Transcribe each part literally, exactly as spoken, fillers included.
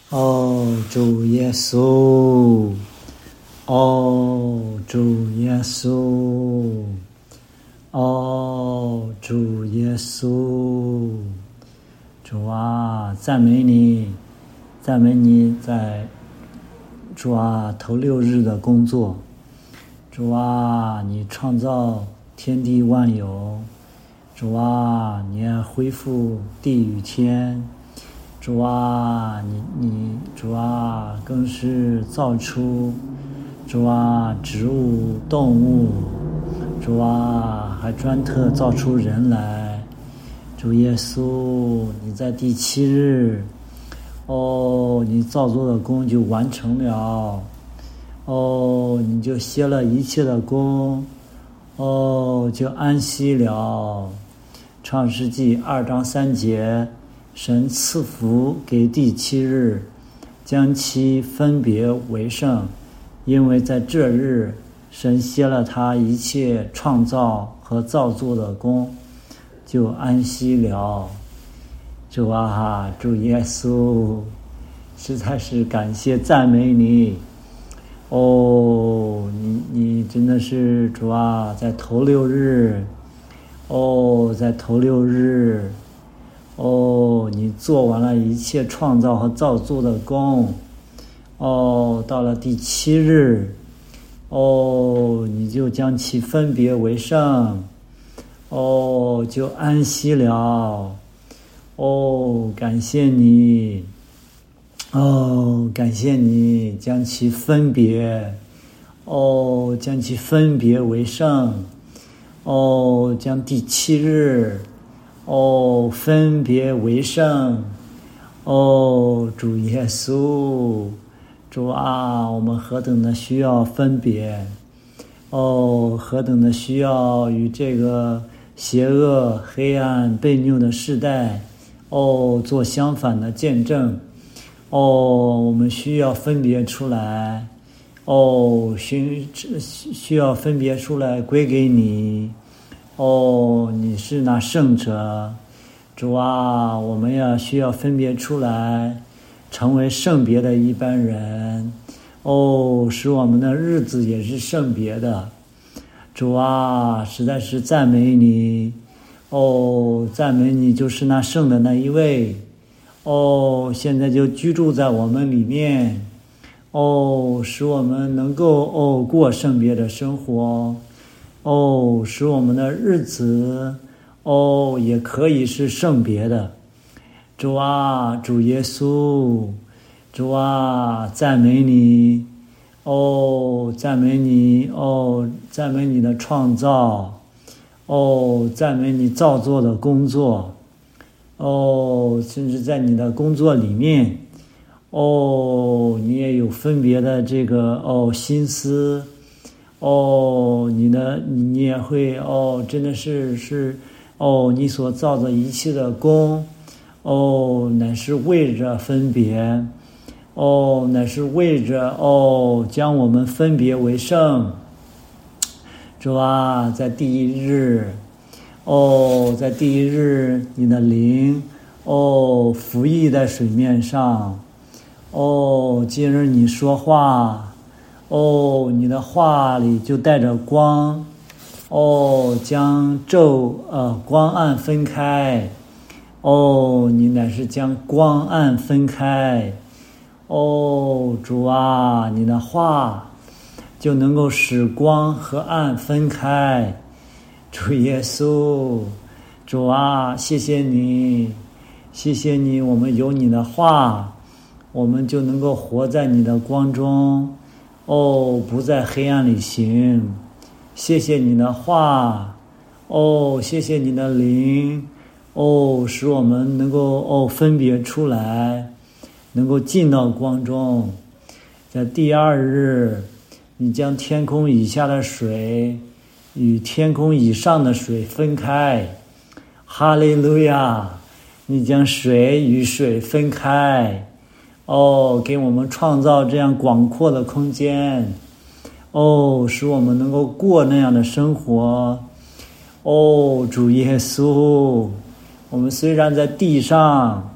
哦，主耶稣，哦，主耶稣，哦，主耶稣，主啊，赞美你，赞美你在主啊头六日的工作，主啊，你创造天地万有，主啊，你要恢复地与天。主啊，你你主啊，更是造出主啊植物动物，主啊还专特造出人来。主耶稣，你在第七日，哦，你造作的功就完成了，哦，你就歇了一切的功，哦，就安息了。创世纪二章三节。神赐福给第七日，将其分别为圣，因为在这日，神歇了他一切创造和造作的功，就安息了。主啊，主耶稣，实在是感谢赞美你。哦，你你真的是主啊，在头六日，哦，在头六日。哦，你做完了一切创造和造作的功，哦，到了第七日，哦，你就将其分别为圣，哦，就安息了，哦，感谢你，哦，感谢你将其分别，哦，将其分别为圣，哦，将第七日。哦，分别为圣，哦，主耶稣，主啊，我们何等的需要分别，哦，何等的需要与这个邪恶、黑暗、悖逆的世代，哦，做相反的见证，哦，我们需要分别出来，哦，需需要分别出来归给你。哦，你是那圣者，主啊，我们要需要分别出来，成为圣别的一般人。哦，使我们的日子也是圣别的。主啊，实在是赞美你。哦，赞美你就是那圣的那一位。哦，现在就居住在我们里面。哦，使我们能够哦过圣别的生活。哦，使我们的日子，哦，也可以是圣别的。主啊，主耶稣，主啊，赞美你，哦，赞美你，哦，赞美你的创造，哦，赞美你造作的工作，哦，甚至在你的工作里面，哦，你也有分别的这个哦心思。哦，你的你也会哦，真的是是哦，你所造的一切的功，哦，乃是为着分别，哦，乃是为着哦，将我们分别为圣。主啊，在第一日，哦，在第一日，你的灵，哦，浮溢在水面上，哦，今日你说话。哦，你的话里就带着光，哦，将昼呃光暗分开，哦，你乃是将光暗分开，哦，主啊，你的话就能够使光和暗分开，主耶稣，主啊，谢谢你，谢谢你，我们有你的话，我们就能够活在你的光中。哦，不在黑暗里行，谢谢你的话，哦，谢谢你的灵，哦，使我们能够哦分别出来，能够进到光中。在第二日，你将天空以下的水与天空以上的水分开，哈利路亚！你将水与水分开。哦，给我们创造这样广阔的空间，哦，使我们能够过那样的生活。哦，主耶稣，我们虽然在地上，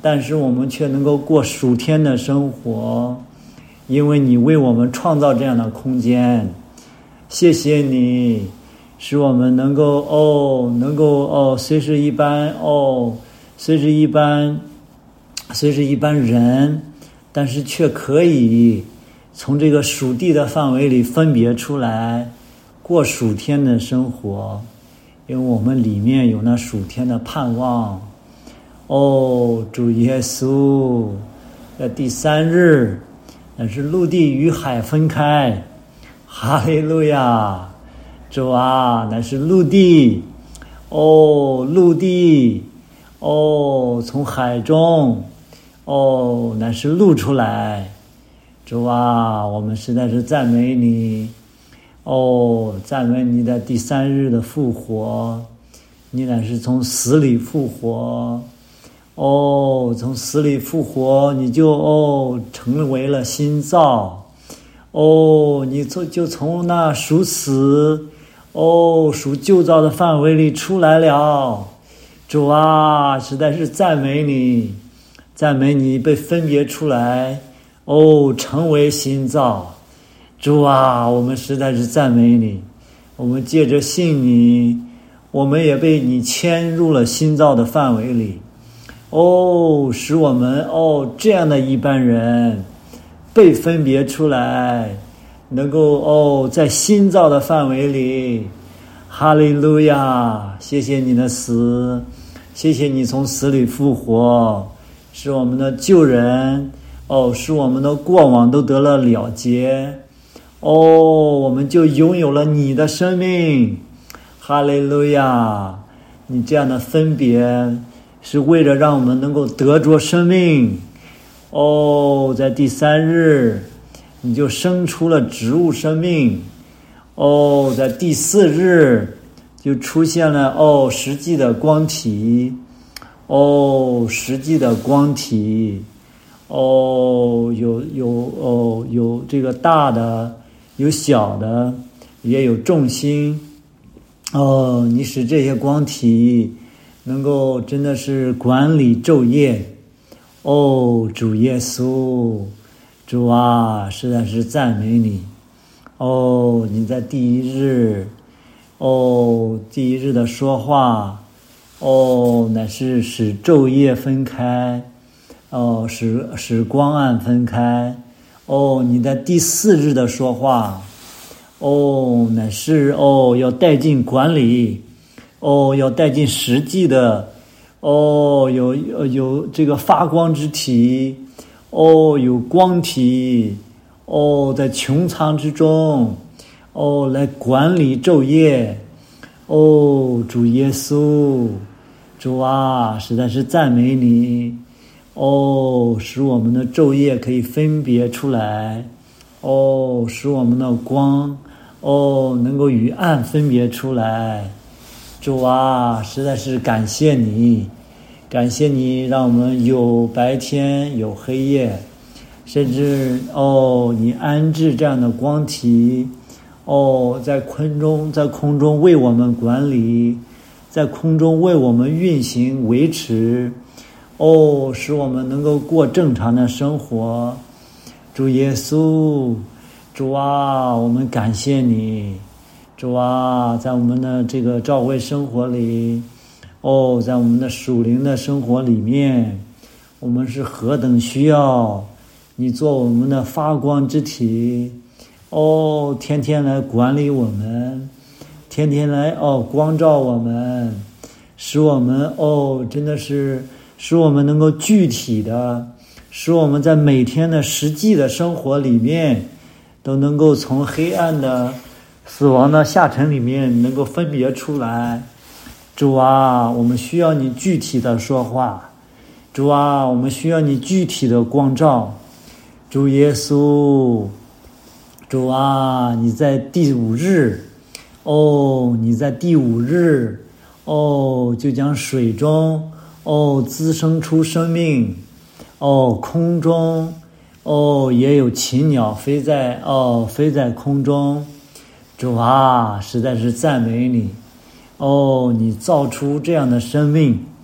但是我们却能够过属天的生活，因为你为我们创造这样的空间。谢谢你，使我们能够哦，能够哦，虽是一般哦，虽是一般，虽是一般人，但是却可以从这个属地的范围里分别出来，过属天的生活，因为我们里面有那属天的盼望。哦，主耶稣，在第三日，那是陆地与海分开，哈利路亚！主啊，那是陆地，哦，陆地，哦，从海中，哦，那是露出来。主啊，我们实在是赞美你，哦，赞美你的第三日的复活，你乃是从死里复活。哦，从死里复活，你就哦成为了新造。哦，你从就从那属死，哦属旧造的范围里出来了。主啊，实在是赞美你，赞美你被分别出来，哦成为新造。主啊，我们实在是赞美你，我们借着信你，我们也被你迁入了新造的范围里。哦，使我们哦这样的一般人被分别出来，能够哦在新造的范围里。哈利路亚！谢谢你的死，谢谢你从死里复活，使我们的旧人哦，使我们的过往都得了了结。哦，我们就拥有了你的生命。哈利路亚！你这样的分别是为了让我们能够得着生命。哦，在第三日你就生出了植物生命。哦，在第四日就出现了哦实际的光体。哦，实际的光体。哦，有有哦有这个大的，有小的，也有众星。哦，你使这些光体能够真的是管理昼夜。哦，主耶稣，主啊，实在是赞美你。哦，你在第一日，哦，第一日的说话，哦，乃是使昼夜分开，哦，使使光暗分开。哦，你在第四日的说话，哦，乃是哦要带进管理。哦，要带进实际的。哦，有有这个发光之体。哦，有光体。哦，在穹苍之中，哦，来管理昼夜。哦，主耶稣，主啊，实在是赞美你。哦，使我们的昼夜可以分别出来。哦，使我们的光，哦，能够与暗分别出来。主啊，实在是感谢你，感谢你让我们有白天有黑夜，甚至哦你安置这样的光体，哦在空中在空中为我们管理，在空中为我们运行维持。哦使我们能够过正常的生活。主耶稣，主啊，我们感谢你。主啊，在我们的这个教会生活里，哦，在我们的属灵的生活里面，我们是何等需要你做我们的发光之体。哦，天天来管理我们，天天来哦光照我们，使我们哦真的是使我们能够具体的，使我们在每天的实际的生活里面都能够从黑暗的死亡的下沉里面能够分别出来。主啊，我们需要你具体的说话。主啊，我们需要你具体的光照。主耶稣，主啊，你在第五日，哦，你在第五日，哦，就将水中，哦，滋生出生命。哦，空中，哦，也有禽鸟飞在，哦，飞在空中。主啊，实在是赞美你。哦，你造出这样的生命，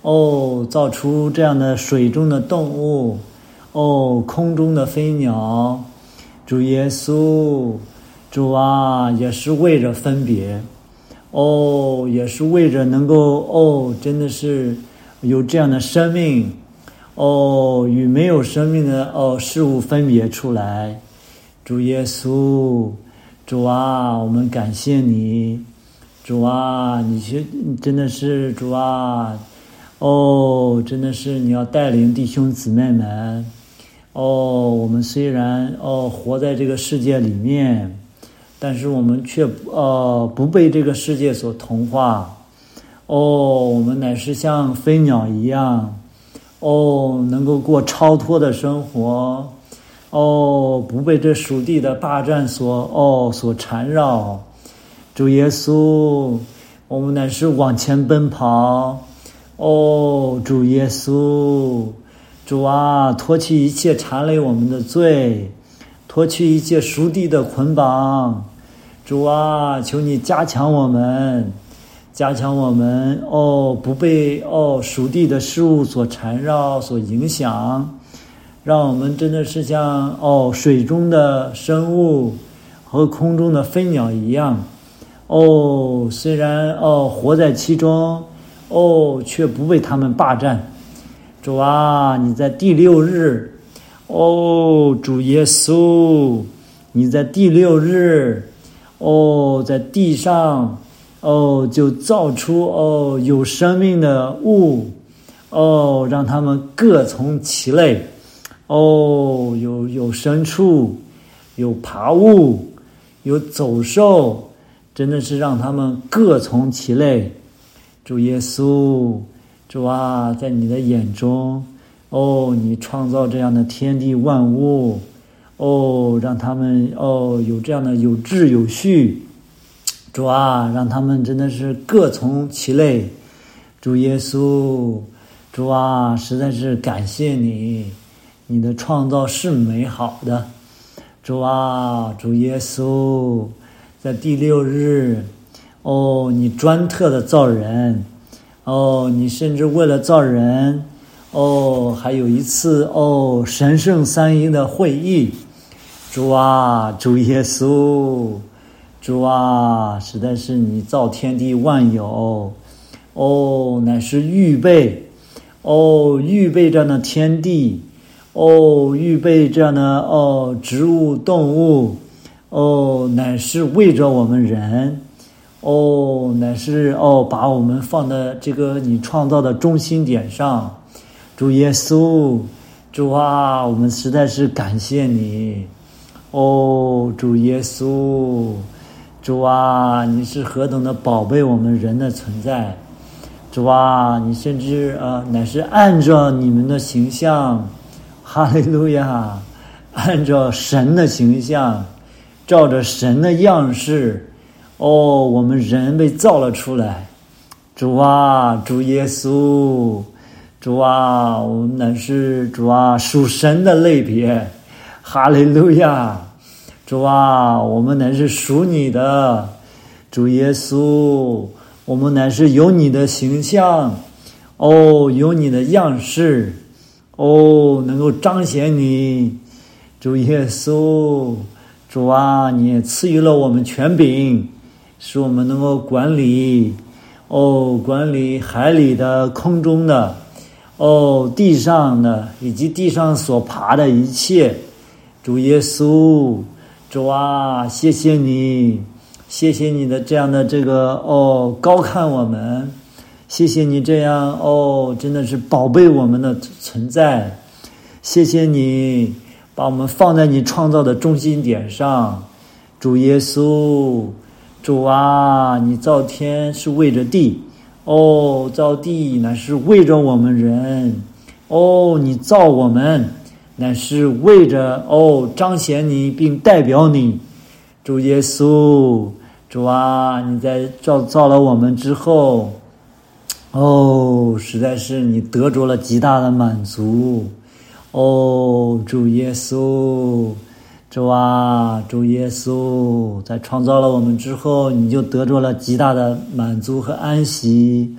哦，造出这样的水中的动物，哦，空中的飞鸟。主耶稣，主啊，也是为着分别，哦，也是为着能够，哦，真的是有这样的生命，哦，与没有生命的哦事物分别出来。主耶稣，主啊，我们感谢你，主啊，你是真的是主啊，哦，真的是你要带领弟兄姊妹们。哦，我们虽然哦活在这个世界里面，但是我们却呃不被这个世界所同化。哦，我们乃是像飞鸟一样，哦，能够过超脱的生活。哦，不被这属地的霸占所哦所缠绕。主耶稣，我们乃是往前奔跑。哦，主耶稣。主啊，脱去一切缠累我们的罪，脱去一切属地的捆绑。主啊，求你加强我们，加强我们哦，不被哦属地的事物所缠绕、所影响，让我们真的是像哦水中的生物和空中的飞鸟一样。哦，虽然哦活在其中，哦却不被他们霸占。主啊，你在第六日，哦，主耶稣，你在第六日，哦，在地上，哦，就造出哦有生命的物，哦，让他们各从其类，哦，有有牲畜，有爬物，有走兽，真的是让他们各从其类。主耶稣。主啊，在你的眼中，哦，你创造这样的天地万物，哦，让他们哦有这样的有秩有序。主啊，让他们真的是各从其类。主耶稣，主啊，实在是感谢你，你的创造是美好的。主啊，主耶稣，在第六日，哦，你专特的造人。哦，你甚至为了造人，哦，还有一次哦神圣三一的会议。主啊，主耶稣，主啊，实在是你造天地万有，哦，乃是预备，哦，预备这样的天地，哦，预备这样的哦植物动物，哦，乃是为着我们人。哦，乃是哦，把我们放在这个你创造的中心点上。主耶稣，主啊，我们实在是感谢你。哦，主耶稣，主啊，你是何等的宝贝我们人的存在。主啊，你甚至呃，乃是按照你们的形象，哈利路亚，按照神的形象，照着神的样式。哦，我们人被造了出来。主啊，主耶稣，主啊，我们乃是主啊属神的类别。哈利路亚。主啊，我们乃是属你的。主耶稣，我们乃是有你的形象，哦，有你的样式，哦，能够彰显你。主耶稣，主啊，你也赐予了我们权柄，使我们能够管理，哦，管理海里的、空中的，哦，地上的，以及地上所爬的一切。主耶稣，主啊，谢谢你，谢谢你的这样的这个哦高看我们，谢谢你这样哦真的是宝贝我们的存在，谢谢你把我们放在你创造的中心点上。主耶稣，主啊，你造天是为着地，哦，造地乃是为着我们人，哦，你造我们乃是为着哦彰显你并代表你。主耶稣，主啊，你在造造了我们之后，哦，实在是你得着了极大的满足。哦，主耶稣，主啊，主耶稣，在创造了我们之后，你就得着了极大的满足和安息。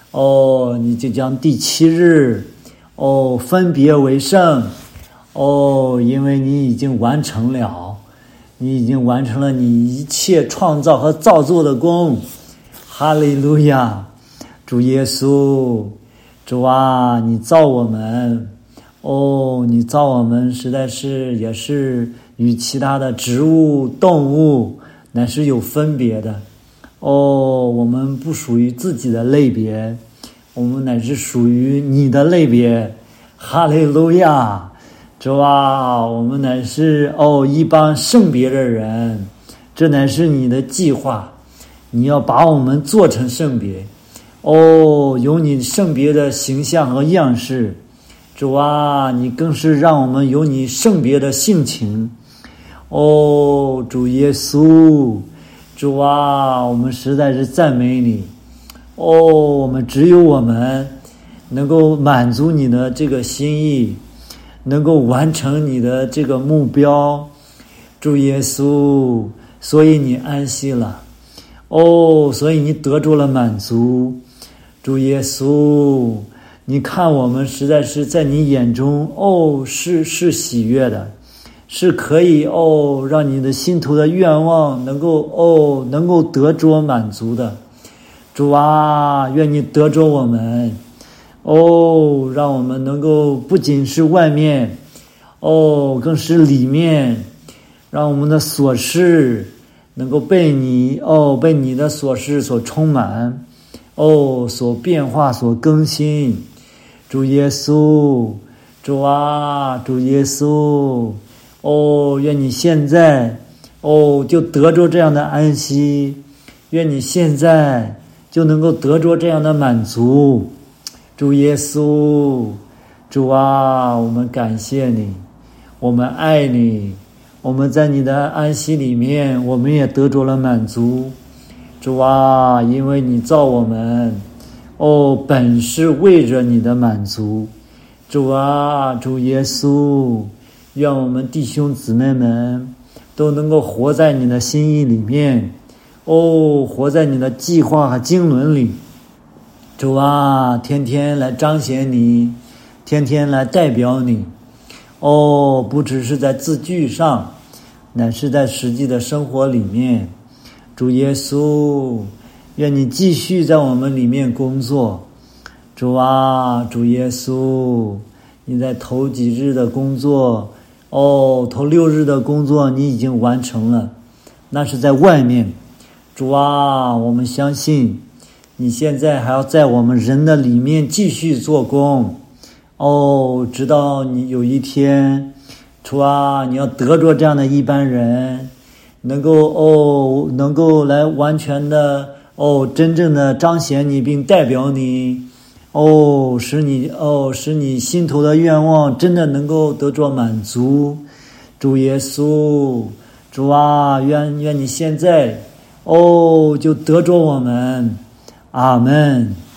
哦，你就将第七日，哦，分别为圣，哦，因为你已经完成了，你已经完成了你一切创造和造作的功。哈利路亚，主耶稣，主啊，你造我们，哦，你造我们实在是也是与其他的植物动物乃是有分别的。哦，我们不属于自己的类别，我们乃是属于你的类别。哈利路亚，主啊，我们乃是哦一帮圣别的人，这乃是你的计划，你要把我们做成圣别，哦，有你圣别的形象和样式。主啊，你更是让我们有你圣别的性情。哦，主耶稣，主啊，我们实在是赞美你。哦，我们只有我们能够满足你的这个心意，能够完成你的这个目标。主耶稣，所以你安息了。哦，所以你得着了满足。主耶稣，你看我们实在是在你眼中，哦，是是喜悦的，是可以哦让你的信徒的愿望能够哦能够得着满足的。主啊，愿你得着我们，哦，让我们能够不仅是外面，哦，更是里面，让我们的琐事能够被你哦被你的琐事所充满，哦，所变化，所更新。主耶稣，主啊，主耶稣，哦，愿你现在哦就得着这样的安息，愿你现在就能够得着这样的满足。主耶稣，主啊，我们感谢你，我们爱你，我们在你的安息里面，我们也得着了满足。主啊，因为你造我们，哦，本是为着你的满足。主啊，主耶稣，愿我们弟兄姊妹们都能够活在你的心意里面，哦，活在你的计划和经纶里。主啊，天天来彰显你，天天来代表你。哦，不只是在字句上，乃是在实际的生活里面。主耶稣，愿你继续在我们里面工作。主啊，主耶稣，你在头几日的工作，哦，头六日的工作你已经完成了，那是在外面。主啊，我们相信你现在还要在我们人的里面继续做工，哦，直到你有一天，主啊，你要得着这样的一般人，能够哦，能够来完全的哦，真正的彰显你并代表你，哦，使你哦，使你心头的愿望真的能够得着满足。主耶稣，主啊，愿愿你现在哦就得着我们。阿们。